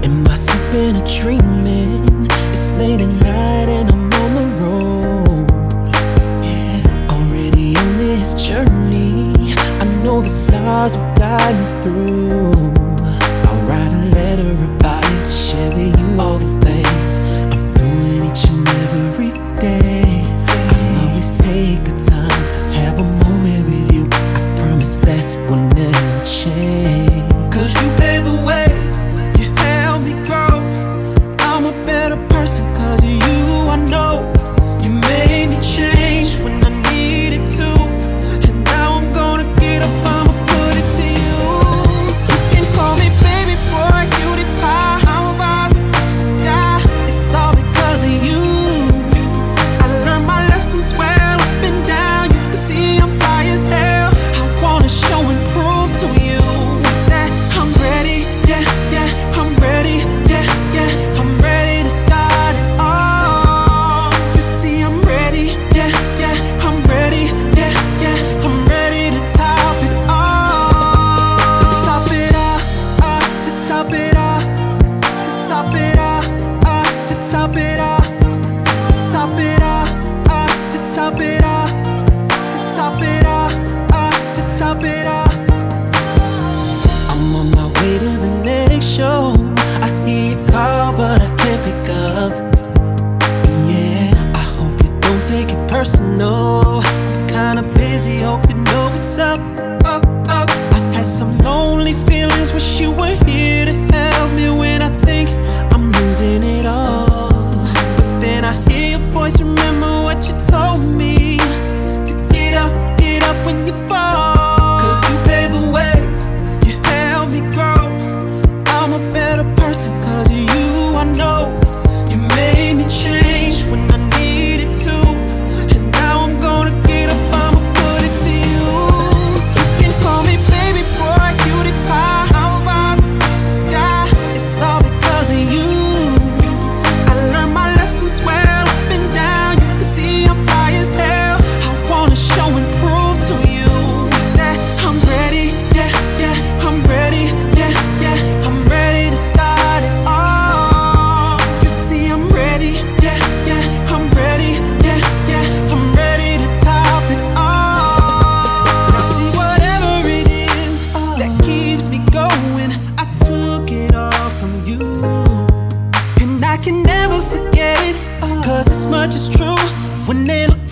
Am I sleeping or dreaming? It's late at night and I'm on the road. Yeah, already on this journey. I know the stars will guide me through. I'll write a letter about it to share with you all the things I'm doing each and every day. I'll always take the time to have a moment with you. I promise that will never change. 'Cause you paved the way, you helped me grow. I'm a better person 'cause of you, I know. You made me change when I needed to. And now I'm gonna get up, I'ma put it to use. You can call me baby boy, cutie pie. I'm about to touch the sky. It's all because of you. I learned my lessons well up and down. You can see I'm high as hell. I wanna show and prove to you that I'm ready, yeah, yeah, I'm ready, yeah, yeah, I'm ready to start it all. You see I'm ready, yeah, yeah, I'm ready, yeah, yeah, I'm ready to top it all. To top it up, to top it up, to top it up, to top it up, to top it up, to top it up, to top it up, to top it up. I'm on my way to the next show. I hear you call, but I can't pick up. Yeah, I hope you don't take it personal. I'm kinda busy, hope you know what's up. I've had some lonely feelings, wish you were here to help me when I think I'm losing it all. But then I hear your voice, remember what you told me, to get up when you fall. 'Cause you paved the way, you helped me grow. I'm a better person 'cause of you, I know. You made me change when I needed to. And now I'm gonna get up, I'ma put it to use. You can call me baby boy, cutie pie. I'm about to touch the sky. It's all because of you. I learned my lessons well up and down. You can see I'm high as hell. I wanna show and prove to you that I'm ready, yeah, yeah, I'm ready, yeah, yeah, I'm ready to start it all. You see I'm ready, yeah, yeah, I'm ready, yeah, yeah, I'm ready to top it all. Now see whatever it is that keeps me going, I took it all from you. And I can never forget it, 'cause this much is true. When they look